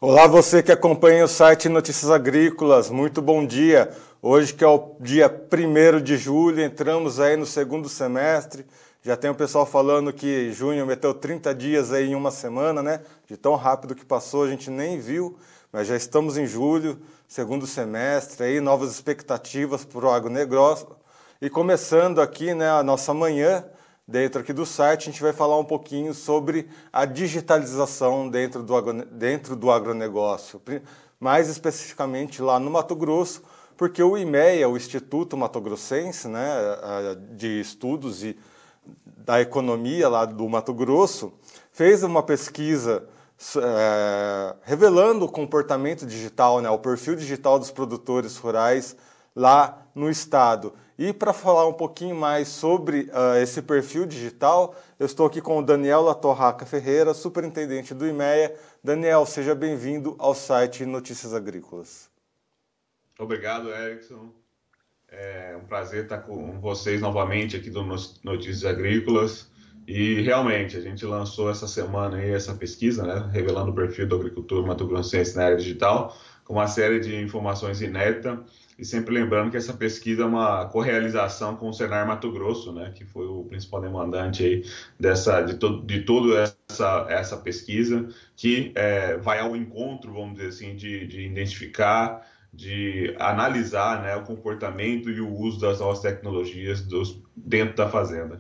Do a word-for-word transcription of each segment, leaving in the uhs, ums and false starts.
Olá, você que acompanha o site Notícias Agrícolas, muito bom dia. Hoje que é o dia primeiro de julho, entramos aí no segundo semestre. Já tem o pessoal falando que junho meteu trinta dias aí em uma semana, né? De tão rápido que passou, a gente nem viu, mas já estamos em julho, segundo semestre, aí novas expectativas para o agronegócio. E começando aqui, né, a nossa manhã, dentro aqui do site, a gente vai falar um pouquinho sobre a digitalização dentro do, agro, dentro do agronegócio, mais especificamente lá no Mato Grosso, porque o IMEA, o Instituto Mato Grossense, né, de Estudos e da Economia lá do Mato Grosso, fez uma pesquisa é, revelando o comportamento digital, né, o perfil digital dos produtores rurais lá no estado. E para falar um pouquinho mais sobre uh, esse perfil digital, eu estou aqui com o Daniel Latorraca Ferreira, superintendente do IMEA. Daniel, seja bem-vindo ao site Notícias Agrícolas. Obrigado, Erickson. É um prazer estar com vocês novamente aqui do Notícias Agrícolas. E realmente, a gente lançou essa semana aí essa pesquisa, né, revelando o perfil do agricultor mato-grossense na área digital, com uma série de informações inéditas. E sempre lembrando que essa pesquisa é uma correalização com o Senar Mato Grosso, né, que foi o principal demandante aí dessa, de, to, de toda essa, essa pesquisa, que é, vai ao encontro, vamos dizer assim, de, de identificar, de analisar, né, o comportamento e o uso das novas tecnologias dos, dentro da fazenda.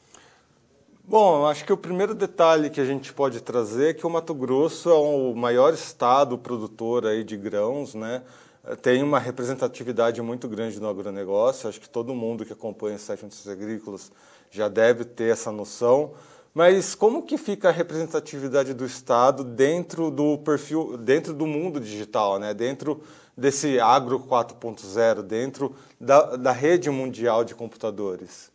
Bom, acho que o primeiro detalhe que a gente pode trazer é que o Mato Grosso é o maior estado produtor aí de grãos, né? Tem uma representatividade muito grande no agronegócio, acho que todo mundo que acompanha o site Notícias Agrícolas já deve ter essa noção. Mas como que fica a representatividade do estado dentro do perfil, dentro do mundo digital, né? Dentro desse agro quatro ponto zero, dentro da, da rede mundial de computadores?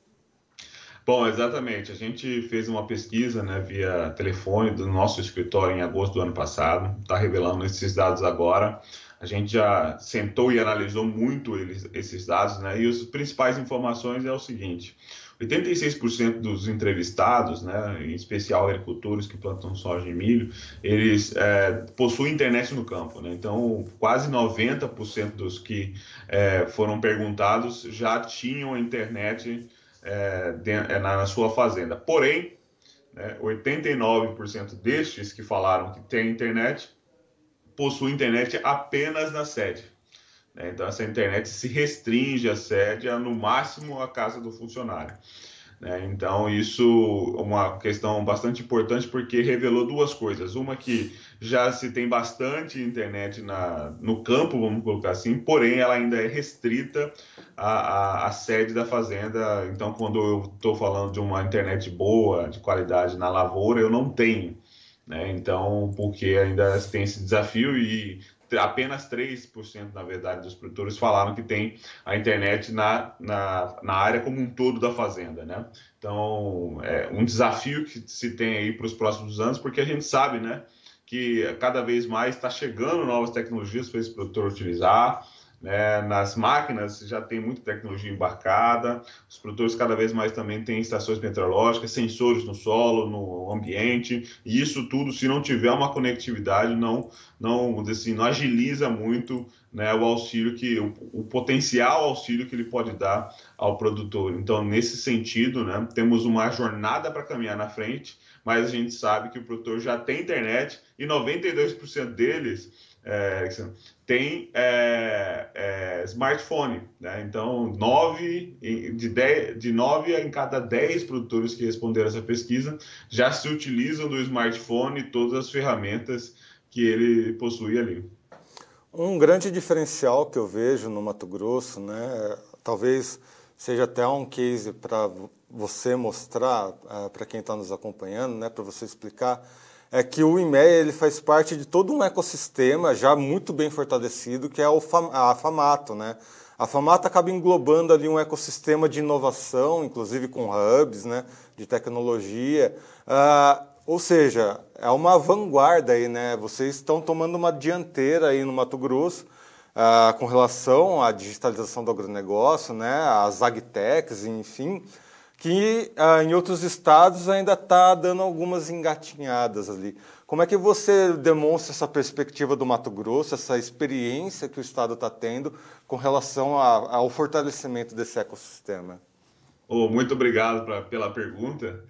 Bom, exatamente. A gente fez uma pesquisa, né, via telefone do nosso escritório em agosto do ano passado. Está revelando esses dados agora. A gente já sentou e analisou muito eles, esses dados, né? E as principais informações é o seguinte: oitenta e seis por cento dos entrevistados, né, em especial agricultores que plantam soja e milho, eles é, possuem internet no campo, né? Então, quase noventa por cento dos que é, foram perguntados já tinham internet É, de, é, na, na sua fazenda. Porém, né, oitenta e nove por cento destes que falaram que tem internet possuem internet apenas na sede. Né? Então, essa internet se restringe à sede, a, no máximo a casa do funcionário. Né? Então, isso é uma questão bastante importante porque revelou duas coisas. Uma que já se tem bastante internet na, no campo, vamos colocar assim, porém ela ainda é restrita à, à, à sede da fazenda. Então, quando eu estou falando de uma internet boa, de qualidade na lavoura, eu não tenho. Né? Então, porque ainda tem esse desafio e apenas três por cento, na verdade, dos produtores falaram que tem a internet na, na, na área como um todo da fazenda, né? Então, é um desafio que se tem aí para os próximos anos, porque a gente sabe, né, que cada vez mais está chegando novas tecnologias para esse produtor utilizar, né? Nas máquinas já tem muita tecnologia embarcada, os produtores cada vez mais também têm estações meteorológicas, sensores no solo, no ambiente, e isso tudo, se não tiver uma conectividade, não, não, assim, não agiliza muito, né, o auxílio que, o, o potencial auxílio que ele pode dar ao produtor. Então, nesse sentido, né, temos uma jornada para caminhar na frente, mas a gente sabe que o produtor já tem internet e noventa e dois por cento deles é, tem é, é, smartphone, né? Então, nove, de, dez, de nove em cada dez produtores que responderam essa pesquisa já se utilizam do smartphone e todas as ferramentas que ele possui ali. Um grande diferencial que eu vejo no Mato Grosso, né, talvez seja até um case para você mostrar, uh, para quem está nos acompanhando, né, para você explicar, é que o IMEA ele faz parte de todo um ecossistema já muito bem fortalecido, que é o Fam- a FAMATO, né? A FAMATO acaba englobando ali um ecossistema de inovação, inclusive com hubs, né, de tecnologia, uh, ou seja, é uma vanguarda aí, né? Vocês estão tomando uma dianteira aí no Mato Grosso, uh, com relação à digitalização do agronegócio, né, às agtechs, enfim, que ah, em outros estados ainda está dando algumas engatinhadas ali. Como é que você demonstra essa perspectiva do Mato Grosso, essa experiência que o estado está tendo com relação a, ao fortalecimento desse ecossistema? Oh, muito obrigado pra, pela pergunta.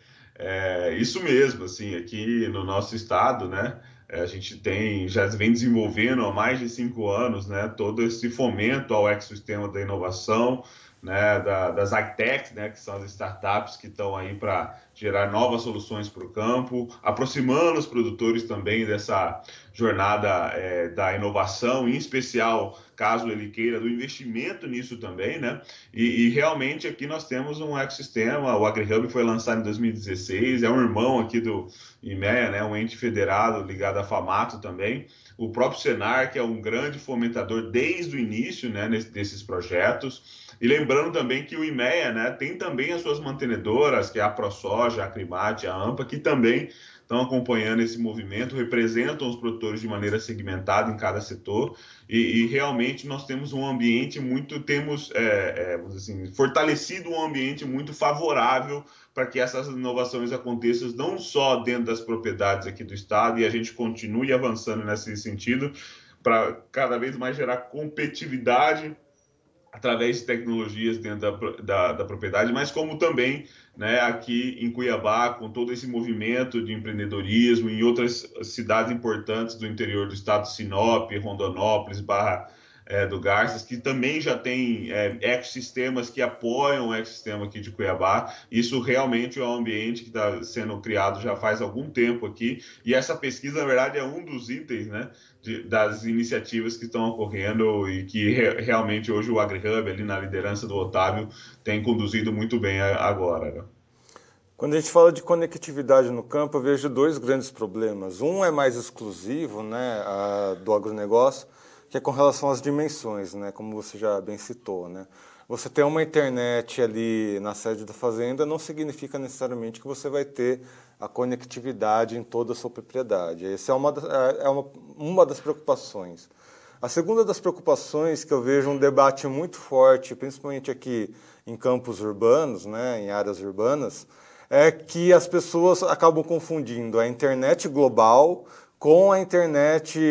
É, isso mesmo, assim, aqui no nosso estado, né, é, a gente tem, já vem desenvolvendo há mais de cinco anos, né, todo esse fomento ao ecossistema da inovação, né, da, das agtechs, né, que são as startups que estão aí para gerar novas soluções para o campo, aproximando os produtores também dessa jornada é, da inovação, em especial, caso ele queira, do investimento nisso também, né? E, e realmente aqui nós temos um ecossistema, o AgriHub foi lançado em dois mil e dezesseis, é um irmão aqui do IMEA, né? Um ente federado ligado à FAMATO também, o próprio Senar, que é um grande fomentador desde o início, né, desses projetos. E lembrando também que o IMEA, né, tem também as suas mantenedoras, que é a ProSoja, a Acrimate, a AMPA, que também estão acompanhando esse movimento, representam os produtores de maneira segmentada em cada setor, e, e realmente nós temos um ambiente muito, temos é, é, assim, fortalecido um ambiente muito favorável para que essas inovações aconteçam não só dentro das propriedades aqui do estado, e a gente continue avançando nesse sentido, para cada vez mais gerar competitividade através de tecnologias dentro da, da, da propriedade, mas como também, né, aqui em Cuiabá, com todo esse movimento de empreendedorismo, em outras cidades importantes do interior do estado, Sinop, Rondonópolis, Barra é, do Garças, que também já tem é, ecossistemas que apoiam o ecossistema aqui de Cuiabá. Isso realmente é um ambiente que está sendo criado já faz algum tempo aqui, e essa pesquisa, na verdade, é um dos itens, né, de, das iniciativas que estão ocorrendo e que re, realmente hoje o AgriHub, ali na liderança do Otávio, tem conduzido muito bem a, agora, né? Quando a gente fala de conectividade no campo, eu vejo dois grandes problemas. Um é mais exclusivo, né, a, do agronegócio, que é com relação às dimensões, né, como você já bem citou, né. Você ter uma internet ali na sede da fazenda não significa necessariamente que você vai ter a conectividade em toda a sua propriedade. Essa é uma, é uma, uma das preocupações. A segunda das preocupações, que eu vejo um debate muito forte, principalmente aqui em campos urbanos, né, em áreas urbanas, é que as pessoas acabam confundindo a internet global com a internet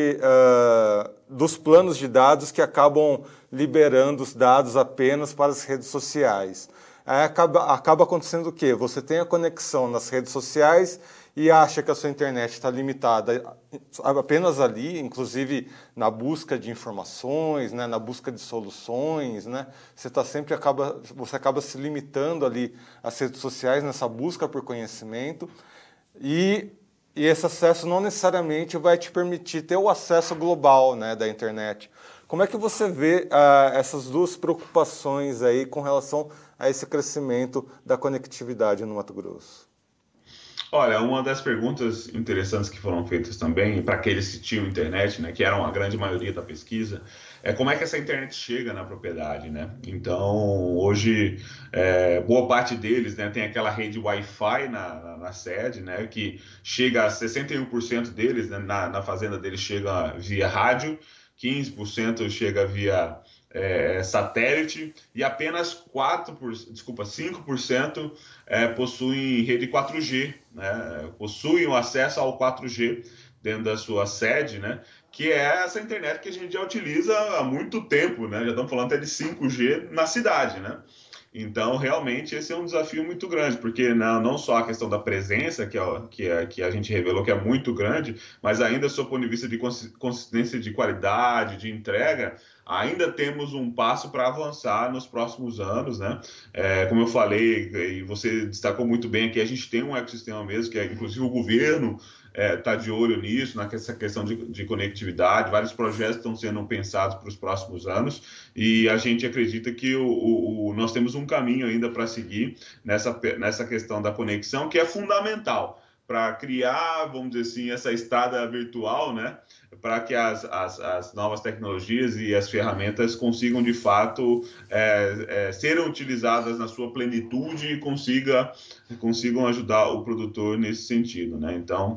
uh, dos planos de dados que acabam liberando os dados apenas para as redes sociais. Aí acaba, acaba acontecendo o quê? Você tem a conexão nas redes sociais e acha que a sua internet está limitada apenas ali, inclusive na busca de informações, né, na busca de soluções, né? Você tá sempre acaba, você acaba se limitando ali às redes sociais nessa busca por conhecimento, e E esse acesso não necessariamente vai te permitir ter o acesso global, né, da internet. Como é que você vê ah, essas duas preocupações aí com relação a esse crescimento da conectividade no Mato Grosso? Olha, uma das perguntas interessantes que foram feitas também, para aqueles que tinham internet, né, que eram a grande maioria da pesquisa, é como é que essa internet chega na propriedade, né? Então, hoje, é, boa parte deles, né, tem aquela rede Wi-Fi na, na, na sede, né, que chega a sessenta e um por cento deles, né, na, na fazenda deles chega via rádio, quinze por cento chega via É, satélite, e apenas quatro por cento, desculpa, cinco por cento é, possuem rede quatro G, né? Possuem o acesso ao quatro G dentro da sua sede, né? Que é essa internet que a gente já utiliza há muito tempo, né? Já estamos falando até de cinco G na cidade, né? Então, realmente, esse é um desafio muito grande, porque não, não só a questão da presença, que, é, que, é, que a gente revelou que é muito grande, mas ainda, sob o ponto de vista de consistência de qualidade, de entrega, ainda temos um passo para avançar nos próximos anos, né? É, como eu falei, e você destacou muito bem aqui, a gente tem um ecossistema mesmo, que é, inclusive, o governo está é, de olho nisso, nessa questão de, de conectividade, vários projetos estão sendo pensados para os próximos anos, e a gente acredita que o, o, o, nós temos um caminho ainda para seguir nessa, nessa questão da conexão, que é fundamental para criar, vamos dizer assim, essa estrada virtual, né, para que as, as, as novas tecnologias e as ferramentas consigam, de fato, é, é, serem utilizadas na sua plenitude e consiga, consigam ajudar o produtor nesse sentido, né? Então,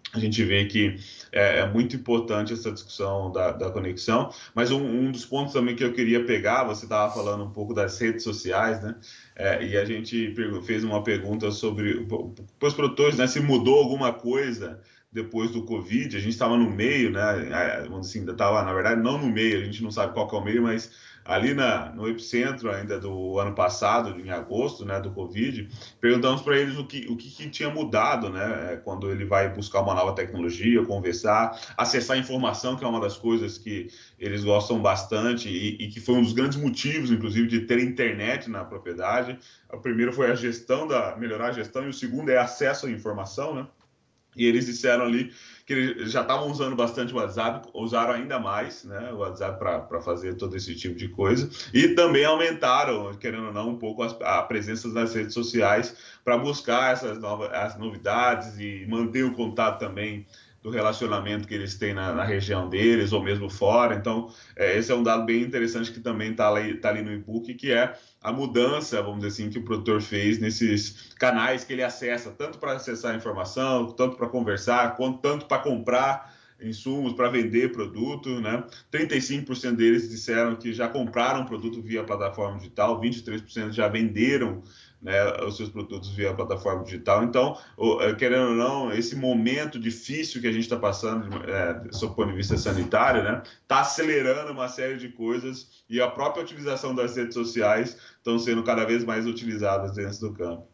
a gente vê que é, é muito importante essa discussão da, da conexão, mas um, um dos pontos também que eu queria pegar, você estava falando um pouco das redes sociais, né? É, e a gente fez uma pergunta sobre os produtores, né? Se mudou alguma coisa depois do Covid, a gente estava no meio, né? Vamos assim, estava, na verdade, não no meio, a gente não sabe qual que é o meio, mas ali na, no epicentro ainda do ano passado, em agosto, né, do Covid, perguntamos para eles o, que, o que, que tinha mudado, né, quando ele vai buscar uma nova tecnologia, conversar, acessar informação, que é uma das coisas que eles gostam bastante e, e que foi um dos grandes motivos, inclusive, de ter internet na propriedade. O primeiro foi a gestão, da, melhorar a gestão, e o segundo é acesso à informação, né? E eles disseram ali que eles já estavam usando bastante o WhatsApp, usaram ainda mais, né, o WhatsApp para fazer todo esse tipo de coisa, e também aumentaram, querendo ou não, um pouco a, a presença nas redes sociais para buscar essas novas as novidades e manter o contato também do relacionamento que eles têm na, na região deles, ou mesmo fora. Então, é, esse é um dado bem interessante que também está ali, tá ali no e-book, que é a mudança, vamos dizer assim, que o produtor fez nesses canais que ele acessa, tanto para acessar informação, tanto para conversar, quanto tanto para comprar insumos, para vender produto, né? trinta e cinco por cento deles disseram que já compraram produto via plataforma digital, vinte e três por cento já venderam, né, os seus produtos via plataforma digital. Então, querendo ou não, esse momento difícil que a gente está passando, é, sob o ponto de vista sanitário, né, está acelerando uma série de coisas, e a própria utilização das redes sociais estão sendo cada vez mais utilizadas dentro do campo.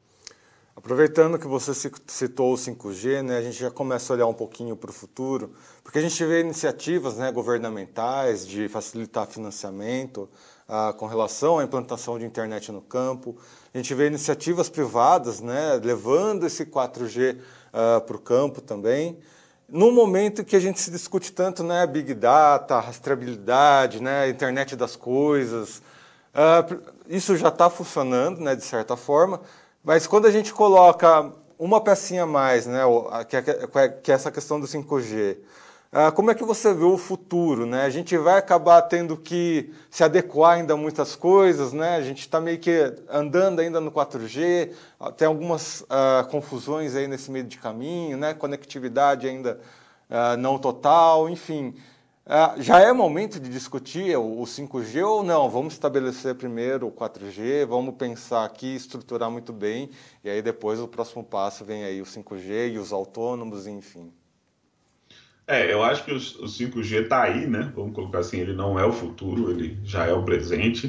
Aproveitando que você citou o cinco G, né, a gente já começa a olhar um pouquinho para o futuro, porque a gente vê iniciativas, né, governamentais de facilitar financiamento ah, com relação à implantação de internet no campo. A gente vê iniciativas privadas, né, levando esse quatro G ah, para o campo também. No momento que a gente se discute tanto, né, Big Data, rastreabilidade, né, internet das coisas, ah, isso já está funcionando, né, de certa forma. Mas quando a gente coloca uma pecinha a mais, né, que é, que é essa questão do cinco G, como é que você vê o futuro, né? A gente vai acabar tendo que se adequar ainda a muitas coisas, né? A gente está meio que andando ainda no quatro G, tem algumas uh, confusões aí nesse meio de caminho, né? Conectividade ainda uh, não total, enfim. Uh, já é momento de discutir o, o cinco G ou não? Vamos estabelecer primeiro o quatro G, vamos pensar aqui, estruturar muito bem, e aí depois o próximo passo vem aí o cinco G e os autônomos, enfim. É, eu acho que o, o cinco G está aí, né? Vamos colocar assim, ele não é o futuro, ele já é o presente.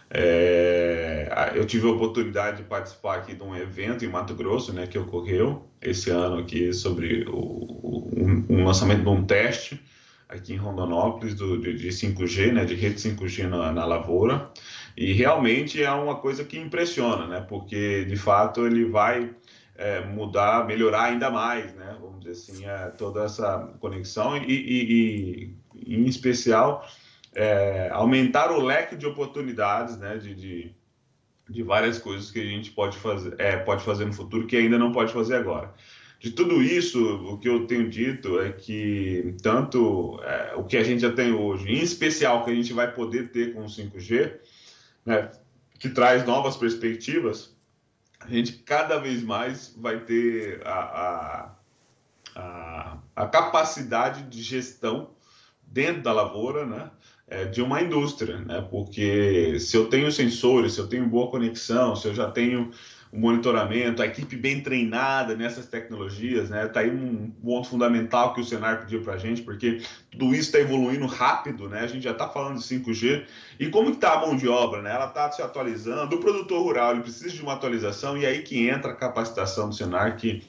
É, eu tive a oportunidade de participar aqui de um evento em Mato Grosso, né, que ocorreu esse ano aqui sobre o, o um, um lançamento de um teste aqui em Rondonópolis do, de, de cinco G, né, de rede cinco G na, na lavoura, e realmente é uma coisa que impressiona, né, porque de fato ele vai é, mudar, melhorar ainda mais, né, vamos dizer assim, é, toda essa conexão e, e, e em especial é, aumentar o leque de oportunidades, né, de, de, de várias coisas que a gente pode fazer, é, pode fazer no futuro que ainda não pode fazer agora. De tudo isso, o que eu tenho dito é que tanto é, o que a gente já tem hoje, em especial o que a gente vai poder ter com o cinco G, né, que traz novas perspectivas, a gente cada vez mais vai ter a, a, a, a capacidade de gestão dentro da lavoura, né, é, de uma indústria, né, porque se eu tenho sensores, se eu tenho boa conexão, se eu já tenho o monitoramento, a equipe bem treinada nessas tecnologias, né? Tá aí um ponto fundamental que o Senar pediu para a gente, porque tudo isso está evoluindo rápido, né? A gente já está falando de cinco G. E como está a mão de obra, né? Ela está se atualizando. O produtor rural ele precisa de uma atualização e aí que entra a capacitação do Senar, que,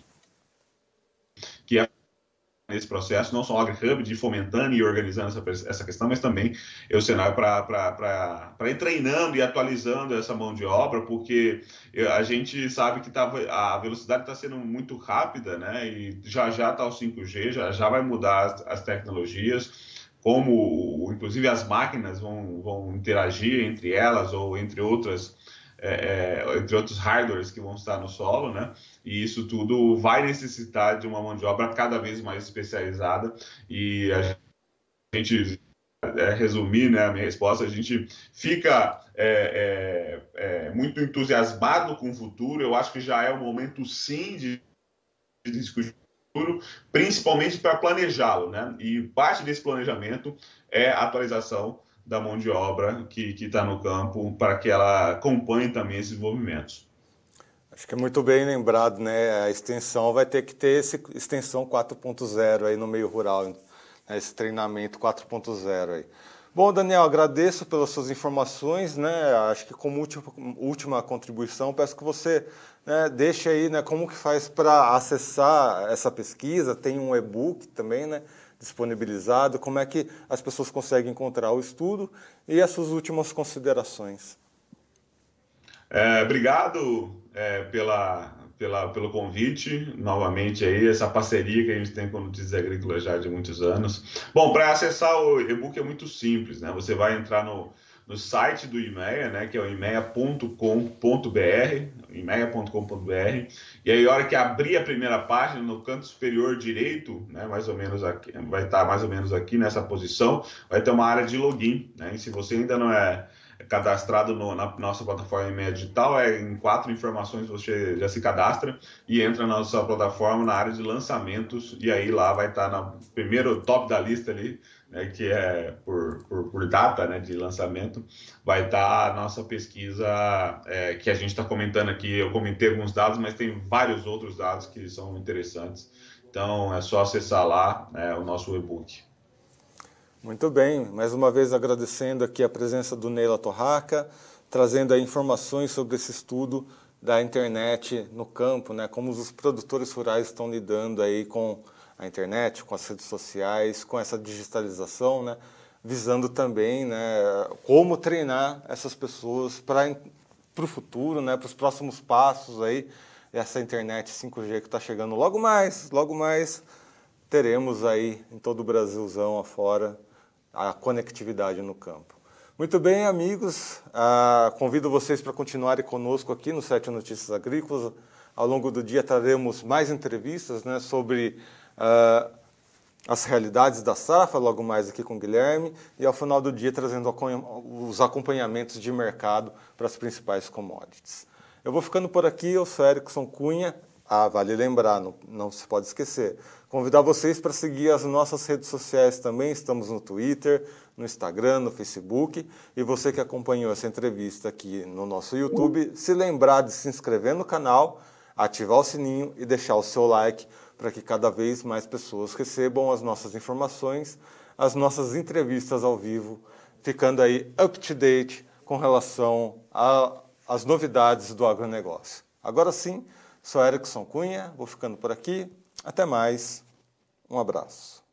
que é nesse processo, não só o AgriHub de fomentando e organizando essa, essa questão, mas também o Senar para ir treinando e atualizando essa mão de obra, porque a gente sabe que tá, a velocidade está sendo muito rápida, né? E já já está o cinco G, já, já vai mudar as, as tecnologias, como inclusive as máquinas vão, vão interagir entre elas ou entre outras É, é, entre outros hardwares que vão estar no solo, né? E isso tudo vai necessitar de uma mão de obra cada vez mais especializada. E a gente, é, resumir, né, a minha resposta, a gente fica é, é, é, muito entusiasmado com o futuro. Eu acho que já é o momento, sim, de, de discutir principalmente para planejá-lo, né? E parte desse planejamento é a atualização da mão de obra que está no campo para que ela acompanhe também esses movimentos. Acho que é muito bem lembrado, né? A extensão vai ter que ter esse extensão quatro ponto zero aí no meio rural, né? Esse treinamento quatro ponto zero aí. Bom, Daniel, agradeço pelas suas informações, né? Acho que como última, última contribuição, peço que você, né, deixe aí, né, como que faz para acessar essa pesquisa. Tem um e-book também, né, disponibilizado. Como é que as pessoas conseguem encontrar o estudo e as suas últimas considerações? É, obrigado é, pela, pela, pelo convite, novamente aí, essa parceria que a gente tem com Notícias Agrícolas já de muitos anos. Bom, para acessar o e-book é muito simples, né? Você vai entrar no, no site do IMEA, né, que é o imeia ponto com ponto br, imeia ponto com ponto br, e aí a hora que abrir a primeira página, no canto superior direito, né, mais ou menos aqui, vai estar mais ou menos aqui nessa posição, vai ter uma área de login, né? E se você ainda não é cadastrado no, na nossa plataforma IMEA Digital, é em quatro informações você já se cadastra e entra na nossa plataforma na área de lançamentos, e aí lá vai estar no primeiro top da lista ali, né, que é por, por, por data, né, de lançamento, vai estar a nossa pesquisa é, que a gente está comentando aqui. Eu comentei alguns dados, mas tem vários outros dados que são interessantes, então é só acessar lá, né, o nosso e-book. Muito bem, mais uma vez agradecendo aqui a presença do Neila Torraca, trazendo aí informações sobre esse estudo da internet no campo, né, como os produtores rurais estão lidando aí com a internet, com as redes sociais, com essa digitalização, né, visando também, né, como treinar essas pessoas para o futuro, né, para os próximos passos aí, essa internet cinco G que está chegando logo mais, logo mais teremos aí em todo o Brasilzão afora a conectividade no campo. Muito bem, amigos, ah, convido vocês para continuarem conosco aqui no Sete Notícias Agrícolas. Ao longo do dia traremos mais entrevistas, né, sobre ah, as realidades da safra, logo mais aqui com o Guilherme, e ao final do dia trazendo os acompanhamentos de mercado para as principais commodities. Eu vou ficando por aqui, eu sou Erickson Cunha. Ah, vale lembrar, não, não se pode esquecer. Convidar vocês para seguir as nossas redes sociais também. Estamos no Twitter, no Instagram, no Facebook. E você que acompanhou essa entrevista aqui no nosso YouTube, se lembrar de se inscrever no canal, ativar o sininho e deixar o seu like para que cada vez mais pessoas recebam as nossas informações, as nossas entrevistas ao vivo, ficando aí up to date com relação às novidades do agronegócio. Agora sim, sou Erickson Cunha, vou ficando por aqui. Até mais. Um abraço.